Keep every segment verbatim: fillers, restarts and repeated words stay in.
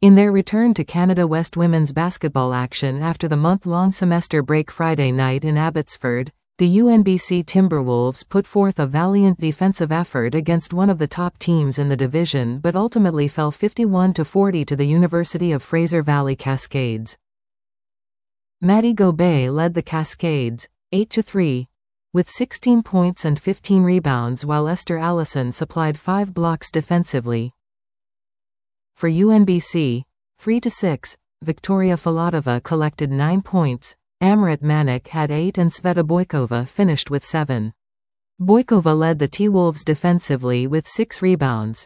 In their return to Canada West women's basketball action after the month-long semester break Friday night in Abbotsford, the U N B C Timberwolves put forth a valiant defensive effort against one of the top teams in the division but ultimately fell fifty-one to forty to the University of Fraser Valley Cascades. Maddie Gobey led the Cascades, eight to three, with sixteen points and fifteen rebounds while Esther Allison supplied five blocks defensively. For U N B C, three to six, Victoria Filatova collected nine points, Amrit Manik had eight and Sveta Boykova finished with seven. Boykova led the T-Wolves defensively with six rebounds.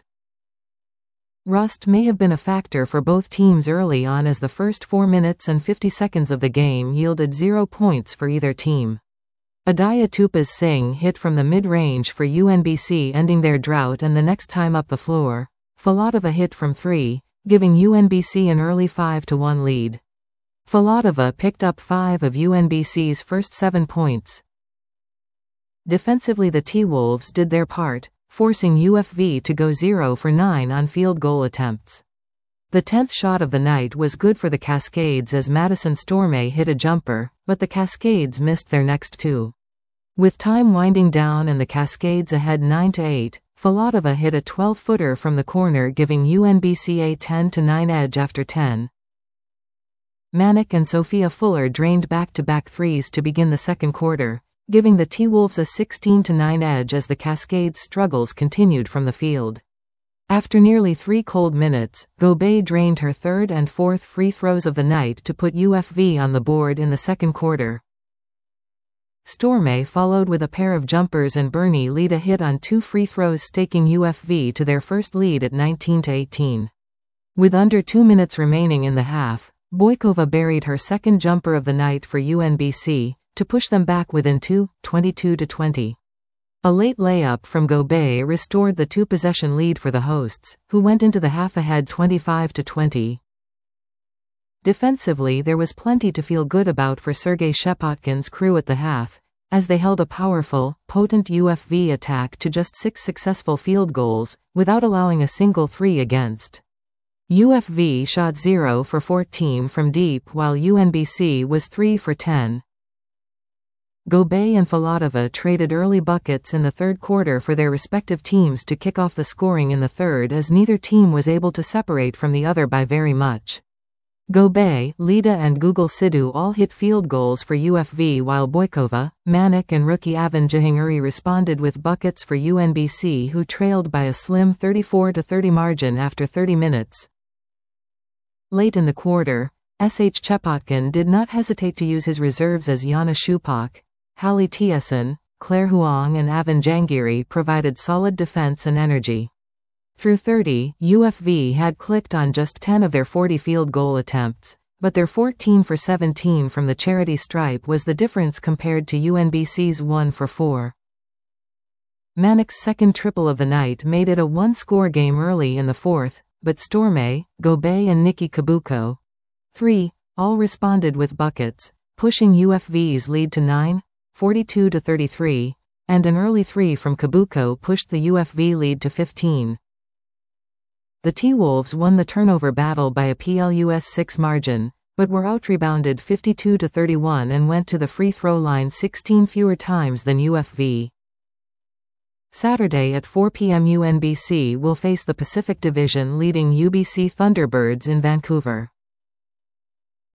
Rust may have been a factor for both teams early on as the first four minutes and fifty seconds of the game yielded zero points for either team. Adaya Tupaz Singh hit from the mid-range for U N B C ending their drought, and the next time up the floor, Filatova hit from three, giving U N B C an early five to one lead. Filatova picked up five of U N B C's first seven points. Defensively, the T-Wolves did their part, forcing U F V to go zero for nine on field goal attempts. The tenth shot of the night was good for the Cascades as Madison Stormay hit a jumper, but the Cascades missed their next two. With time winding down and the Cascades ahead nine to eight, Filatova hit a twelve-footer from the corner giving U N B C a ten to nine edge after ten. Manik and Sophia Fuller drained back-to-back threes to begin the second quarter, giving the T-Wolves a sixteen to nine edge as the Cascades' struggles continued from the field. After nearly three cold minutes, Gobey drained her third and fourth free throws of the night to put U F V on the board in the second quarter. Stormay followed with a pair of jumpers and Bernie Lee a hit on two free throws, staking U F V to their first lead at nineteen to eighteen. With under two minutes remaining in the half, Boykova buried her second jumper of the night for U N B C, to push them back within two, twenty-two to twenty. A late layup from Gobey restored the two-possession lead for the hosts, who went into the half ahead twenty-five to twenty. Defensively, there was plenty to feel good about for Sergei Shepotkin's crew at the half, as they held a powerful, potent U F V attack to just six successful field goals, without allowing a single three against. U F V shot zero for fourteen from deep while U N B C was three for ten. Gobey and Filatova traded early buckets in the third quarter for their respective teams to kick off the scoring in the third, as neither team was able to separate from the other by very much. Gobey, Lida and Google Sidhu all hit field goals for U F V while Boykova, Manik and rookie Avan Jahangiri responded with buckets for U N B C, who trailed by a slim thirty-four to thirty margin after thirty minutes. Late in the quarter, S H Chepotkin did not hesitate to use his reserves as Yana Shupak, Hallie Tieson, Claire Huang and Avan Jahangiri provided solid defense and energy. Through thirty, U F V had clicked on just ten of their forty field goal attempts, but their fourteen for seventeen from the charity stripe was the difference compared to U N B C's one for four. Manik's second triple of the night made it a one-score game early in the fourth, but Stormay, Gobey and Nikki Kabuko, three, all responded with buckets, pushing U F V's lead to nine, forty-two to thirty-three, and an early three from Kabuko pushed the U F V lead to fifteen. The T-Wolves won the turnover battle by a plus six margin, but were outrebounded fifty-two to thirty-one and went to the free throw line sixteen fewer times than U F V. Saturday at four p m U N B C will face the Pacific Division leading U B C Thunderbirds in Vancouver.